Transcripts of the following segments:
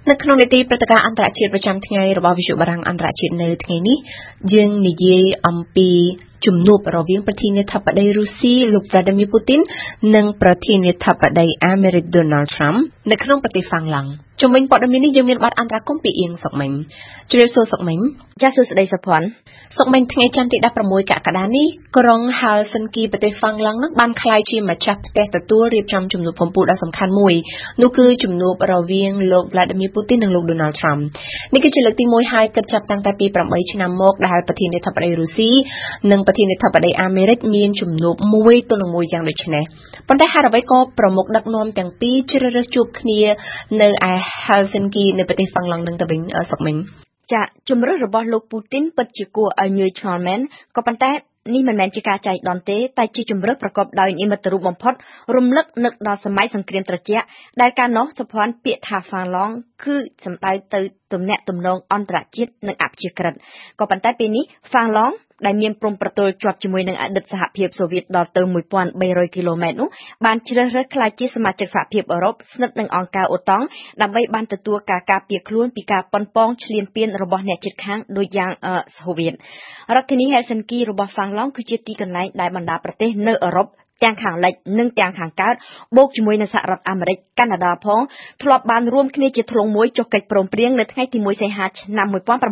នៅក្នុងនីតិព្រឹត្តិការណ៍អន្តរជាតិប្រចាំថ្ងៃរបស់វិទ្យុបារាំងអន្តរជាតិនៅថ្ងៃនេះយើងនិយាយអំពីជំនួបរវាងប្រធានាធិបតីរុស្ស៊ីលោក Vladimir Putin និងប្រធានាធិបតីអាមេរិក Donald Trump នៅក្នុងប្រទេសហ្វាំងឡង់ជំវិញព័ត៌មាននេះយើងមានបទអន្តរាគមន៍ពីអៀងសុកមិញជ្រាបសួរសុកមិញចាសសួស្តីសុភ័ណ្ឌសុកមិញថ្ងៃច័ន្ទទី16កក្កដានេះក្រុង Helsinki ប្រទេសហ្វាំងឡង់នឹងបានក្លាយជាម្ចាស់ផ្ទះទទួលរៀបចំជំនួបកំពូលដ៏សំខាន់មួយនោះគឺជំនួបរវាងលោក Vladimir Putin និងលោក Donald Trump នេះគឺជាលើកទី1ហើយគិតចាប់តាំងតែពី8ឆ្នាំមកដែលប្រធានាធិបតីរុស្ស៊ីនិងប្រធានាធិបតីអាមេរិកមានជំនួបមួយទល់នឹងមួយយ៉ាងដូចនេះប៉ុន្តែហេតុអ្វីក៏ប្រមុខដឹកនាំទាំងពីរជ្រើសរើសជួបគ្នានៅឯ Helsinki នៅប្រទេសហ្វាំងឡង់នឹងទៅវិញសុកមិញចាជំរឿសរបស់លោកពូទីនពិតជាគួរឲ្យញឿឆ្ងល់មែនក៏ប៉ុន្តែនេះមិនមែនជាការចែកដន្យទេតែជាជំរឿសប្រកបដោយនិមិត្តរូបបំផុតរំលឹកនឹកដល់សម័យសង្គ្រាមត្រជាក់ដែលកាលនោះសុភ័ណ្ឌពាក្យថាហ្វាំងឡង់គឺសំដៅទៅទំនាក់ទំនងអន្តរជាតិនិងអព្យាក្រឹតក៏ប៉ុន្តែពេលនេះហ្វាំងឡង់ដែលមានព្រំប្រទល់ជាប់ជាមួយនឹងអតីតសហភាពសូវៀតដល់ទៅ1300គីឡូម៉ែត្រនោះបានជ្រើសរើសក្លាយជាសមាជិកសហភាពអឺរ៉ុបស្និទ្ធនឹងអង្គការអូតង់ដើម្បីបានទទួលការការពារខ្លួនពីការប៉ុនប៉ងឈ្លានពានរបស់អ្នកជិតខាងដូចយ៉ាងសូវៀតរដ្ឋធានី Helsinki របស់ហ្វាំងឡង់គឺជាទីកន្លែងដែលបណ្ដាប្រទេសនៅអឺរ៉ុបទាំងខាងលិចនិងទាំងខាងកើតបូកជាមួយនឹងសហរដ្ឋអាមេរិកកាណាដាផងធ្លាប់បានរួមគ្នាជាធ្លុងមួយចុះកិច្ចព្រមព្រៀងនៅថ្ងៃទី1សីហាឆ្នាំ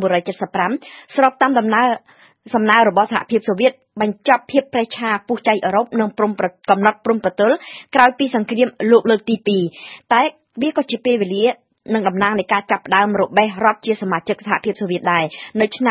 1975ស្របតាមសំណើរបស់សហភាពសូវៀតបញ្ចប់ភាពប្រេះឆាពុះចៃអឺរ៉ុបនិងកំណត់ព្រំប្រទល់ក្រោយពីសង្គ្រាមលោកលើកទី2តែវាក៏ជាពេលវេលានិងតំណាងនៃការចាប់ផ្ដើមរបេះរដ្ឋជាសមាជិកសហភាពសូវៀតដែរនៅឆ្នាំ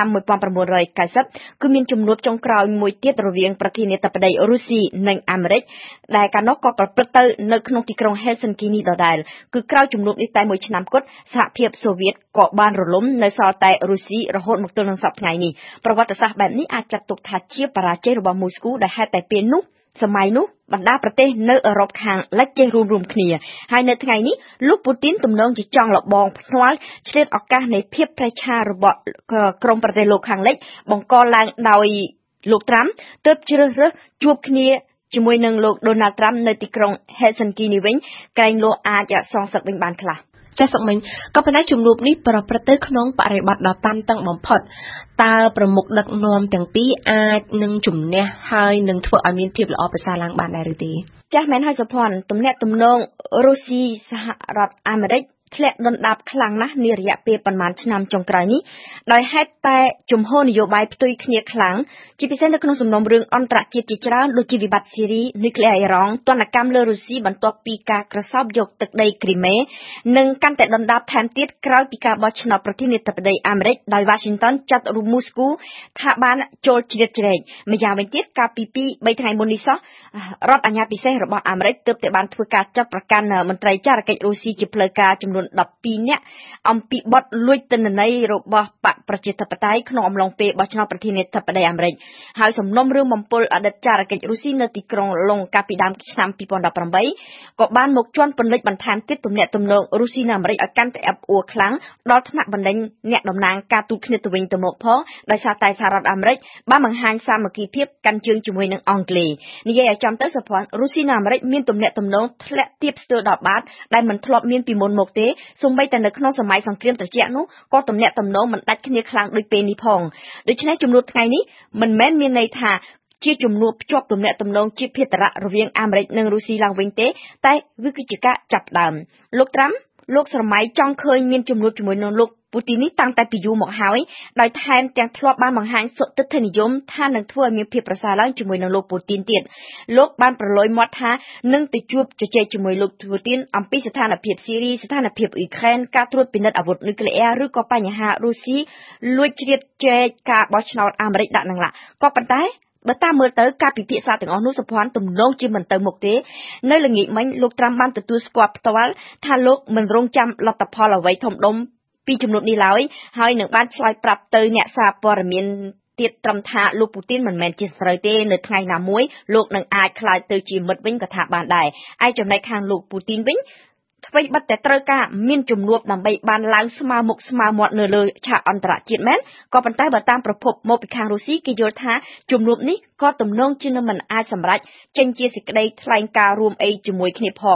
1990គឺមានជំនួបចុងក្រោយមួយទៀតរវាងប្រធានាធិបតីរុស្ស៊ីនិងអាមេរិកដែលកាលនោះក៏ប្រព្រឹត្តទៅនៅក្នុងទីក្រុង Helsinki នេះដដែលគឺក្រោយជំនួបនេះតែមួយឆ្នាំគត់សហភាពសូវៀតក៏បានរលំនៅសល់តែរុស្ស៊ីរហូតមកទល់នឹងសប្តាហ៍ថ្ងៃនេះប្រវត្តិសាស្ត្របែបនេះអាចចាត់ទុកថាជាបរាជ័យរបស់មូស្គូដែលហេតុតែពេលនោះសម័យនោះបណ្ដាប្រទេសនៅអឺរ៉ុបខាងលិចចេះរួមគ្នាហើយនៅថ្ងៃនេះលោកពូទីនទំនងជាចង់លបងភ្នាល់ឆ្លៀតឱកាសនៃភាពប្រេះឆារបស់ក្រុមប្រទេសលោកខាងលិចបង្កឡើងដោយលោកត្រាំទើបជ្រើសរើសជួបគ្នាជាមួយនឹងលោកដូណាល់ត្រាំនៅទីក្រុង Helsinki នេះវិញក្រែងលោអាចសងសឹកវិញបានខ្លះចាសសុកមិញក៏ប៉ុន្តែជំនួបនេះប្រព្រឹត្តទៅក្នុងបរិបទដ៏តានតឹងបំផុតតើប្រមុខដឹកនាំទាំងពីរអាចនឹងជំនះហើយនឹងធ្វើឲ្យមានភាពល្អប្រសើរឡើងបានដែរឬទេចាស់មែនហើយសុភ័ណ្ឌទំនាក់ទំនងរុស្ស៊ីសហរដ្ឋអាមេរិកធ្លាក់ដុនដាបខ្លាំងណាស់នារយៈពេលប្រមាណឆ្នាំចុងក្រោយនេះដោយហេតុតែជំហរនយោបាយផ្ទុយគ្នាខ្លាំងជាពិសេសនៅក្នុងសំណុំរឿងអន្តរជាតិជាច្រើនដូចជាវិបត្តិស៊ីរីនុយក្លេអ៊ែរអ៊ីរ៉ង់ទណ្ឌកម្មលើរុស្ស៊ីបន្ទាប់ពីការក្រសោបយកទឹកដីគ្រីមេនិងកាន់តែដុនដាបថែមទៀតក្រោយពីការបោះឆ្នោតប្រធានាធិបតីអាមេរិកដោយ Washington ចាត់រូបមូស្គូថាបានចូលជ្រៀតជ្រែកម្យ៉ាងវិញទៀតកាលពី2-3ថ្ងៃមុននេះសោះរដ្ឋអាជ្ញាពិសេសរបស់អាមេរិកទើបតែបានធ្វើការចាត់ប្រកាន់មន្ត្រីចារកិច្ចរុស្ស៊ីជាផ្លូវការចំនួន12នាក់អំពីបទលួចទិន្នន័យរបស់បកប្រជាធិបតេយ្យក្នុងអំឡុងពេលបោះឆ្នោតប្រធានាធិបតីអាមេរិកហើយសំណុំរឿងបំពុលអតីតចារកិច្ចរុស្ស៊ីនៅទីក្រុងឡុងកាលពីដើមឆ្នាំ2018ក៏បានមកជន់ពន្លិចបន្ថែមទៀតទំនាក់ទំនងរុស្ស៊ីនិងអាមេរិកឲ្យកាន់តែអាប់អួរខ្លាំងដល់ថ្នាក់បណ្ដេញអ្នកតំណាងការទូតគ្នាទៅវិញទៅមកផងដោយសារតែសហរដ្ឋអាមេរិកបានបង្ហាញសាមគ្គីភាពកាន់ជើងជាមួយនឹងអង់គ្លេសនិយាយឲ្យចំទៅសុភ័ណ្ឌរុស្ស៊ីនិងអាមេរិកមានទំនាក់ទំនងធ្លាក់ទាបស្ទើរដល់បាតដែលមិនធ្លាប់មានពីមុនមកទេសូម្បីតែនៅក្នុងសម័យសង្គ្រាមត្រជាក់នោះក៏ទំនាក់ទំនងមិនដាច់គ្នាខ្លាំងដូចពេលនេះផងដូច្នេះជំនួបថ្ងៃនេះមិនមែនមានន័យថាជាជំនួបភ្ជាប់ទំនាក់ទំនងជាភាតរៈរវាងអាមេរិកនិងរុស្ស៊ីឡើងវិញទេតែវាគឺជាការចាប់ផ្ដើមលោកត្រាំលោកស្រមៃចង់ឃើញមានជំនួបជាមួយនឹងលោកពូទីននេះតាំងតែពីយូរមកហើយដោយថែមទាំងធ្លាប់បានបង្ហាញសុទិដ្ឋិនិយមថានឹងធ្វើឲ្យមានភាពប្រសើរឡើងជាមួយនឹងលោកពូទីនទៀតលោកបានប្រឡយមាត់ថានឹងទៅជួបជជែកជាមួយលោកពូទីនអំពីស្ថានភាពស៊ីរីស្ថានភាពអ៊ុយក្រែនការត្រួតពិនិត្យអាវុធនុយក្លេអ៊ែរឬក៏បញ្ហារុស្ស៊ីលួចជ្រៀតជ្រែកការបោះឆ្នោតអាមេរិកដាក់នឹងឡាក៏ប៉ុន្តែបើតាមមើលទៅការពិភាក្សាទាំងអស់នោះសុភ័ណ្ឌទំនងជាមិនទៅមុខទេនៅល្ងាចមិញលោកត្រាំបានទទួលស្គាល់ផ្ទាល់ថាលោកមិនរងចាំលទ្ធផលអ្វីធំដុំពីជំនួបនេះឡើយហើយនឹងបានឆ្លើយប្រាប់ទៅអ្នកសារព័ត៌មានទៀតត្រឹមថាលោកពូទីនមិនមែនជាស្រូវទេនៅថ្ងៃណាមួយលោកនឹងអាចក្លាយទៅជាមិត្តវិញក៏ថាបានដែរឯចំណែកខាងលោកពូទីនវិញអ្វីបាត់តែត្រូវការមានជំនួបដើម្បីបានឡើងស្មើមុខស្មើមាត់នៅលើឆាកអន្តរជាតិមែនក៏ប៉ុន្តែបើតាមប្រភពមកពីខាងរុស្ស៊ីគេយល់ថាជំនួបនេះក៏ទំនងជានឹងមិនអាចសម្រេចចេញជាសេចក្តីថ្លែងការណ៍រួមអីជាមួយគ្នាផង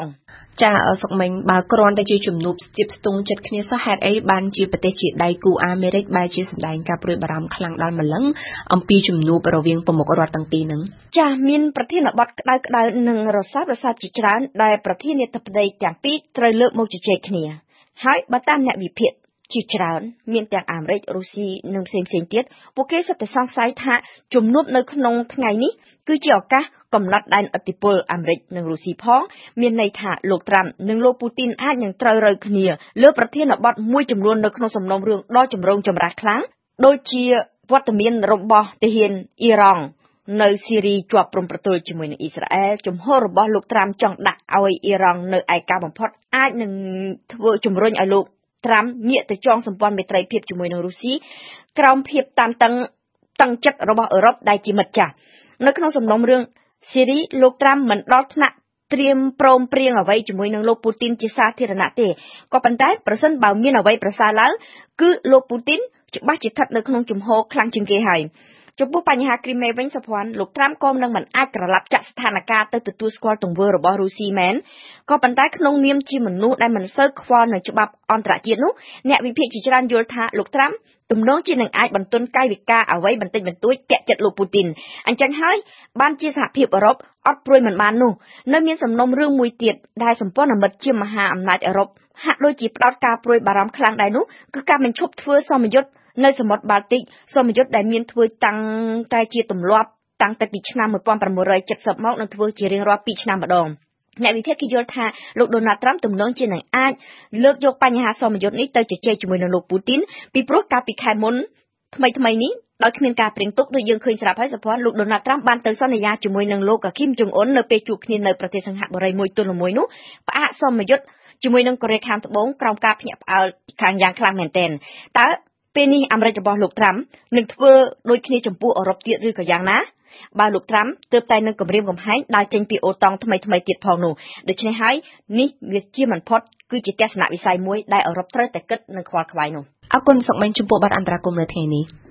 ចាសុកមិញបើគ្រាន់តែជាជំនួបស្ទាបស្ទង់ចិត្តគ្នាសោះហេតុអីបានជាប្រទេសជាដៃគូអាមេរិកបែរជាសម្ដែងការព្រួយបារម្ភខ្លាំងដល់ម្លឹងអំពីជំនួបរវាងប្រមុខរដ្ឋទាំងពីរហ្នឹងចាមានប្រធានបទក្តៅៗនិងរសើបជាច្រើនដែលប្រធានាធិបតីទាំងពីរត្រូវលើកមកជជែកគ្នាហើយបើតាមអ្នកវិភាគជាច្រើនមានទាំងអាមេរិករុស្ស៊ីនិងផ្សេងទៀតពួកគេសុទ្ធតែសង្ស័យថាជំនួបនៅក្នុងថ្ងៃនេះគឺជាឱកាសកំណត់ដែនឥទ្ធិពលអាមេរិកនិងរុស្ស៊ីផងមានន័យថាលោកត្រាំនិងលោកពូទីនអាចនឹងត្រូវរើគ្នាលើប្រធានបទមួយចំនួននៅក្នុងសំណុំរឿងដ៏ចម្រូងចម្រាសខ្លាំងដូចជាវត្តមានរបស់ទាហានអ៊ីរ៉ង់នៅស៊ីរីជាប់ព្រំប្រទល់ជាមួយនឹងអ៊ីស្រាអែលជំហររបស់លោកត្រាំចង់ដាក់ឲ្យអ៊ីរ៉ង់នៅឯកាបំផុតអាចនឹងធ្វើជំរុញឲ្យលោកត្រាំងាកទៅចងសម្ព័ន្ធមេត្រីភាពជាមួយនឹងរុស្ស៊ីក្រោមភាពតានតឹងចិត្តរបស់អឺរ៉ុបដែលជាមិត្តចាស់នៅក្នុងសំណុំរឿងស៊ីរីលោកត្រាំមិនដល់ថ្នាក់ត្រៀមព្រមព្រៀងអ្វីជាមួយនឹងលោកពូទីនជាសាធារណៈទេក៏ប៉ុន្តែប្រសិនបើមានអ្វីប្រសើរឡើងគឺលោកពូទីនច្បាស់ជាស្ថិតនៅក្នុងជំហរខ្លាំងជាងគេហើយចំពោះបញ្ហាគ្រីមេវិញសភ័ណ្ឌលោកត្រាំក៏នឹងមិនអាចក្រឡាប់ចាក់ស្ថានភាពទៅទទួលស្គាល់ទង្វើរបស់រុស្ស៊ីមែនក៏ប៉ុន្តែក្នុងនាមជាមនុស្សដែលមិនសូវខ្វល់នឹងច្បាប់អន្តរជាតិនោះអ្នកវិភាគជាច្រើនយល់ថាលោកត្រាំទំនងជានឹងអាចបន្ទន់កាយវិការអ្វីបន្តិចបន្តួចពាក់ចិត្តលោកពូទីនអញ្ចឹងហើយបានជាសហភាពអឺរ៉ុបអត់ព្រួយមិនបាននោះនៅមានសំណុំរឿងមួយទៀតដែលសម្ព័ន្ធមិត្តជាមហាអំណាចអឺរ៉ុបហាក់ដូចជាផ្ដោតការព្រួយបារម្ភខ្លាំងដែរនោះគឺការបញ្ឈប់ធ្វើសមយុទ្ធនៅសមុទ្របាល់ទិកសមយុទ្ធដែលមានធ្វើតាំងតែជាទម្លាប់តាំងតែពីឆ្នាំ1970មកនឹងធ្វើជារៀងរាល់2ឆ្នាំម្ដងអ្នកវិភាគគេយល់ថាលោកដូណាល់ត្រាំទំនងជានឹងអាចលើកយកបញ្ហាសមយុទ្ធនេះទៅជជែកជាមួយនឹងលោកពូទីនពីព្រោះកាលពីខែមុនថ្មីនេះដោយគ្មានការព្រៀងទុកដូចយើងឃើញស្រាប់ហើយសភ័ណ្ឌលោកដូណាល់ត្រាំបានទៅសន្យាជាមួយនឹងលោកគីមចុងអ៊ុននៅពេលជួបគ្នានៅប្រទេសសិង្ហបុរីមួយទល់មួយនោះផ្អាកសមយុទ្ធជាមួយនឹងកូរ៉េខាងត្បូងក្រោមការភ្ញាក់ផ្អើលខាងយ៉ាងខ្លាំងមែនទែនតើពេលនេះអាមេរិករបស់លោកត្រាំនឹងធ្វើដូចគ្នាចំពោះអឺរ៉ុបទៀតឬក៏យ៉ាងណាបើលោកត្រាំទើបតែនឹងគម្រាមកំហែងដើរចេញពីអូតង់ថ្មីទៀតផងនោះដូច្នេះហើយនេះវាជាមិនផុតគឺជាទស្សនវិស័យមួយដែលអឺរ៉ុបត្រូវតែគិតនិងខ្វល់ខ្វាយនោះអរគុណសុកមិញចំពោះបទអន្តរាគមន៍នៅថ្ងៃនេះ